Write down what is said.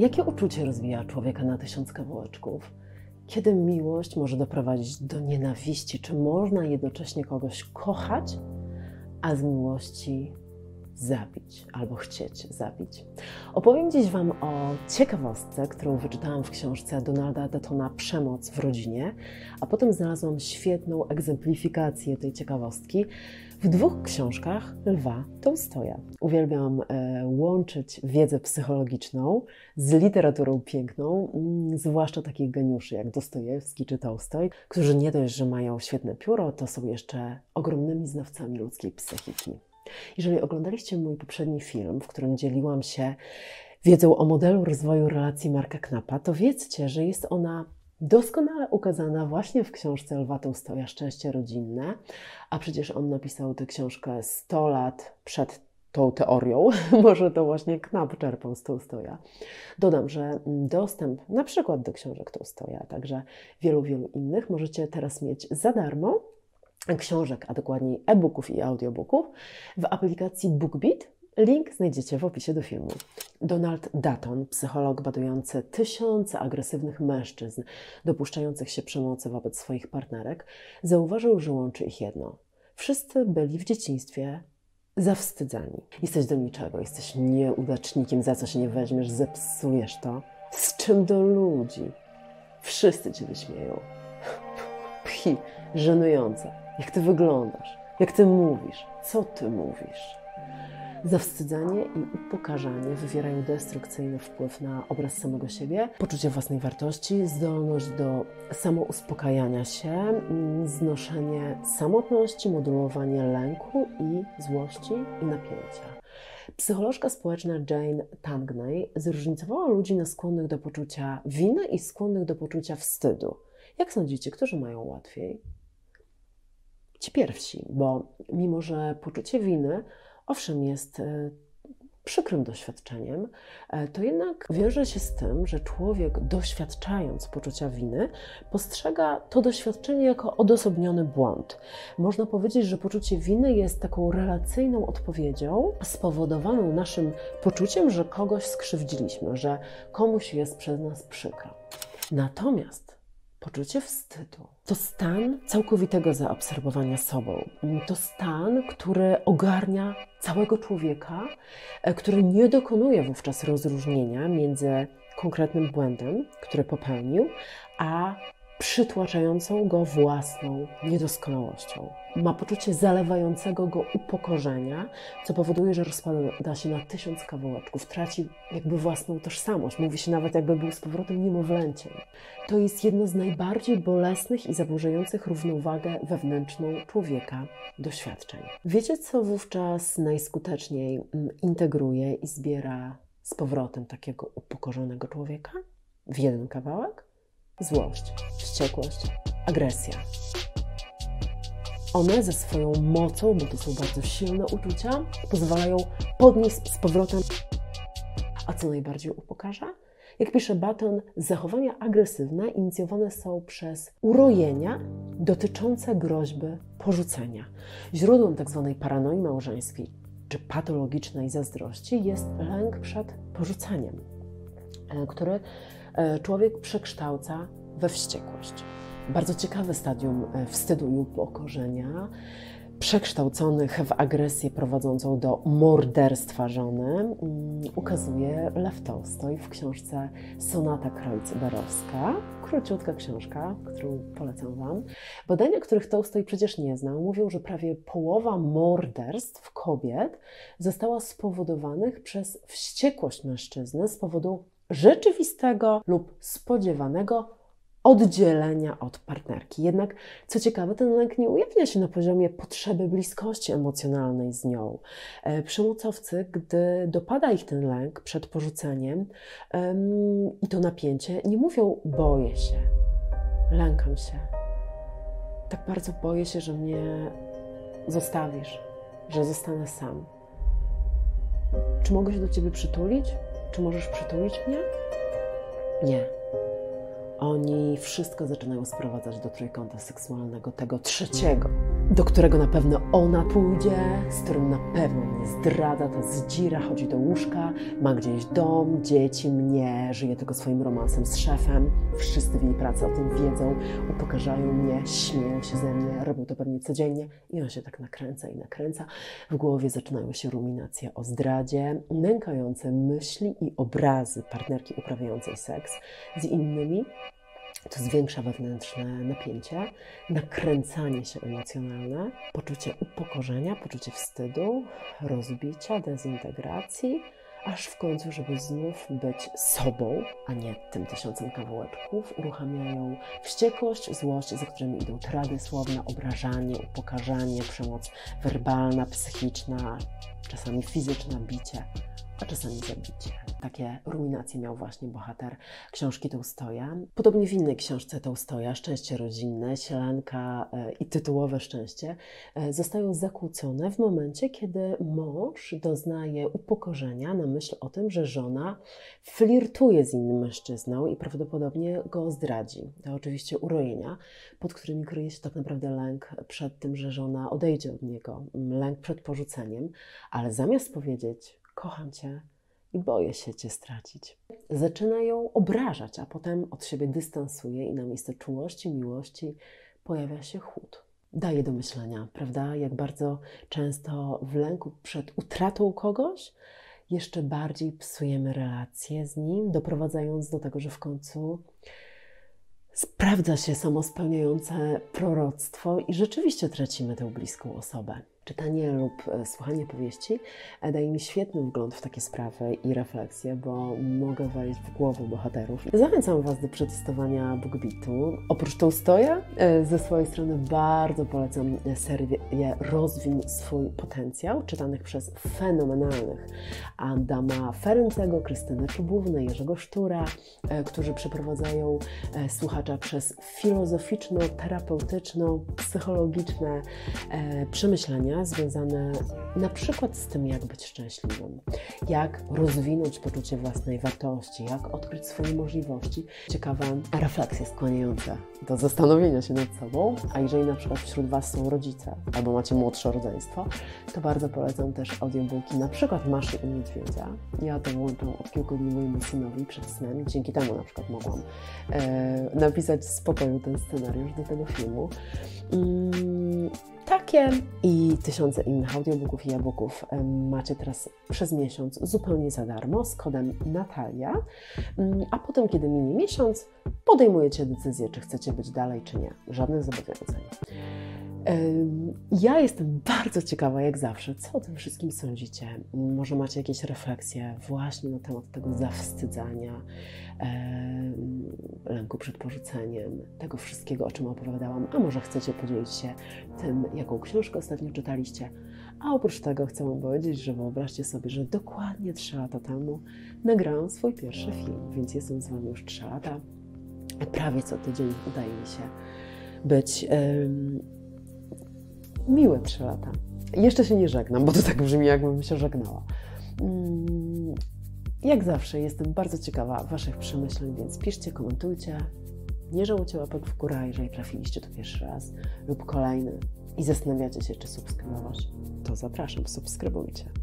Jakie uczucie rozwija człowieka na 1000 kawałeczków? Kiedy miłość może doprowadzić do nienawiści? Czy można jednocześnie kogoś kochać, a z miłości zabić albo chcieć zabić? Opowiem dziś Wam o ciekawostce, którą wyczytałam w książce Donalda Duttona Przemoc w rodzinie, a potem znalazłam świetną egzemplifikację tej ciekawostki w 2 książkach Lwa Tołstoja. Uwielbiam łączyć wiedzę psychologiczną z literaturą piękną, zwłaszcza takich geniuszy jak Dostojewski czy Tołstoj, którzy nie dość, że mają świetne pióro, to są jeszcze ogromnymi znawcami ludzkiej psychiki. Jeżeli oglądaliście mój poprzedni film, w którym dzieliłam się wiedzą o modelu rozwoju relacji Marka Knapa, to wiedzcie, że jest ona doskonale ukazana właśnie w książce Lwa Tołstoja Szczęście rodzinne, a przecież on napisał tę książkę 100 lat przed tą teorią. Może to właśnie Knap czerpał z Tołstoja. Dodam, że dostęp na przykład do książek Tołstoja, a także wielu innych możecie teraz mieć za darmo, książek, a dokładniej e-booków i audiobooków w aplikacji BookBeat. Link znajdziecie w opisie do filmu. Donald Dutton, psycholog badujący tysiące agresywnych mężczyzn dopuszczających się przemocy wobec swoich partnerek, zauważył, że łączy ich jedno. Wszyscy byli w dzieciństwie zawstydzani. Jesteś do niczego, jesteś nieudacznikiem, za co się nie weźmiesz, zepsujesz to. Z czym do ludzi? Wszyscy cię wyśmieją. Pchi, żenujące. Jak ty wyglądasz? Jak ty mówisz? Co ty mówisz? Zawstydzanie i upokarzanie wywierają destrukcyjny wpływ na obraz samego siebie, poczucie własnej wartości, zdolność do samouspokajania się, znoszenie samotności, modulowanie lęku i złości i napięcia. Psycholożka społeczna Jane Tangney zróżnicowała ludzi na skłonnych do poczucia winy i skłonnych do poczucia wstydu. Jak sądzicie, którzy mają łatwiej? Ci pierwsi, bo mimo że poczucie winy owszem jest przykrym doświadczeniem, to jednak wiąże się z tym, że człowiek doświadczając poczucia winy postrzega to doświadczenie jako odosobniony błąd. Można powiedzieć, że poczucie winy jest taką relacyjną odpowiedzią spowodowaną naszym poczuciem, że kogoś skrzywdziliśmy, że komuś jest przez nas przykro. Natomiast poczucie wstydu to stan całkowitego zaabsorbowania sobą. To stan, który ogarnia całego człowieka, który nie dokonuje wówczas rozróżnienia między konkretnym błędem, który popełnił, a przytłaczającą go własną niedoskonałością. Ma poczucie zalewającego go upokorzenia, co powoduje, że rozpada się na 1000 kawałeczków, traci jakby własną tożsamość, mówi się nawet jakby był z powrotem niemowlęciem. To jest jedno z najbardziej bolesnych i zaburzających równowagę wewnętrzną człowieka doświadczeń. Wiecie, co wówczas najskuteczniej integruje i zbiera z powrotem takiego upokorzonego człowieka w jeden kawałek? Złość, wściekłość, agresja. One ze swoją mocą, bo to są bardzo silne uczucia, pozwalają podnieść z powrotem. A co najbardziej upokarza? Jak pisze Button, zachowania agresywne inicjowane są przez urojenia dotyczące groźby porzucenia. Źródłem tzw. paranoi małżeńskiej czy patologicznej zazdrości jest lęk przed porzuceniem, który człowiek przekształca we wściekłość. Bardzo ciekawe stadium wstydu i upokorzenia, przekształconych w agresję prowadzącą do morderstwa żony, ukazuje Lew Tołstoj w książce Sonata Kreuzberowska. Króciutka książka, którą polecam Wam. Badania, których Tołstoj przecież nie znał, mówią, że prawie połowa morderstw kobiet została spowodowanych przez wściekłość mężczyzny z powodu rzeczywistego lub spodziewanego oddzielenia od partnerki. Jednak, co ciekawe, ten lęk nie ujawnia się na poziomie potrzeby bliskości emocjonalnej z nią. Przemocowcy, gdy dopada ich ten lęk przed porzuceniem i to napięcie, nie mówią boję się, lękam się. Tak bardzo boję się, że mnie zostawisz, że zostanę sam. Czy mogę się do Ciebie przytulić? Czy możesz przytulić mnie? Nie. Oni wszystko zaczynają sprowadzać do trójkąta seksualnego, tego trzeciego, do którego na pewno ona pójdzie, z którym na pewno mnie zdradza, ta zdzira, chodzi do łóżka, ma gdzieś dom, dzieci, mnie, żyje tylko swoim romansem z szefem. Wszyscy w jej pracy o tym wiedzą, upokarzają mnie, śmieją się ze mnie, robią to pewnie codziennie i on się tak nakręca i nakręca. W głowie zaczynają się ruminacje o zdradzie, nękające myśli i obrazy partnerki uprawiającej seks z innymi. To zwiększa wewnętrzne napięcie, nakręcanie się emocjonalne, poczucie upokorzenia, poczucie wstydu, rozbicia, dezintegracji, aż w końcu, żeby znów być sobą, a nie tym 1000 kawałeczków, uruchamiają wściekłość, złość, za którymi idą trady słowne, obrażanie, upokarzanie, przemoc werbalna, psychiczna, czasami fizyczna, bicie, a czasami zabicie. Takie ruminacje miał właśnie bohater książki Tołstoja. Podobnie w innej książce Tołstoja, Szczęście rodzinne, Sielanka i tytułowe Szczęście zostają zakłócone w momencie, kiedy mąż doznaje upokorzenia na myśl o tym, że żona flirtuje z innym mężczyzną i prawdopodobnie go zdradzi. To oczywiście urojenia, pod którymi kryje się tak naprawdę lęk przed tym, że żona odejdzie od niego, lęk przed porzuceniem, ale zamiast powiedzieć: kocham cię i boję się cię stracić, zaczyna ją obrażać, a potem od siebie dystansuje i na miejsce czułości, miłości pojawia się chłód. Daje do myślenia, prawda? Jak bardzo często w lęku przed utratą kogoś jeszcze bardziej psujemy relacje z nim, doprowadzając do tego, że w końcu sprawdza się samospełniające proroctwo i rzeczywiście tracimy tę bliską osobę. Czytanie lub słuchanie powieści daje mi świetny wgląd w takie sprawy i refleksje, bo mogę wejść w głowę bohaterów. Zachęcam Was do przetestowania BookBeatu. Oprócz Tołstoja ze swojej strony bardzo polecam serię Rozwin swój potencjał, czytanych przez fenomenalnych Adama Ferencego, Krystynę Czubównę, Jerzego Sztura, którzy przeprowadzają słuchacza przez filozoficzno-terapeutyczno-psychologiczne przemyślenia związane na przykład z tym, jak być szczęśliwym, jak rozwinąć poczucie własnej wartości, jak odkryć swoje możliwości. Ciekawe refleksje skłaniające do zastanowienia się nad sobą, a jeżeli na przykład wśród Was są rodzice albo macie młodsze rodzeństwo, to bardzo polecam też audiobooki, na przykład Maszy i Niedźwiedzia. Ja to włączam od kilku dni mojemu synowi przed snem i dzięki temu na przykład mogłam napisać z spokoju ten scenariusz do tego filmu. Takie i tysiące innych audiobooków i e-booków macie teraz przez miesiąc zupełnie za darmo z kodem Natalia, a potem, kiedy minie miesiąc, podejmujecie decyzję, czy chcecie być dalej, czy nie. Żadnych zobowiązań. Ja jestem bardzo ciekawa, jak zawsze, co o tym wszystkim sądzicie. Może macie jakieś refleksje właśnie na temat tego zawstydzania, lęku przed porzuceniem, tego wszystkiego, o czym opowiadałam, a może chcecie podzielić się tym, jaką książkę ostatnio czytaliście. A oprócz tego chcę Wam powiedzieć, że wyobraźcie sobie, że dokładnie 3 lata temu nagrałam swój pierwszy film, więc jestem z Wami już 3 lata. Prawie co tydzień udaje mi się być miłe 3 lata. Jeszcze się nie żegnam, bo to tak brzmi, jakbym się żegnała. Jak zawsze jestem bardzo ciekawa Waszych przemyśleń, więc piszcie, komentujcie. Nie żałujcie łapek w górę, jeżeli trafiliście tu pierwszy raz lub kolejny i zastanawiacie się, czy subskrybować, to zapraszam, subskrybujcie.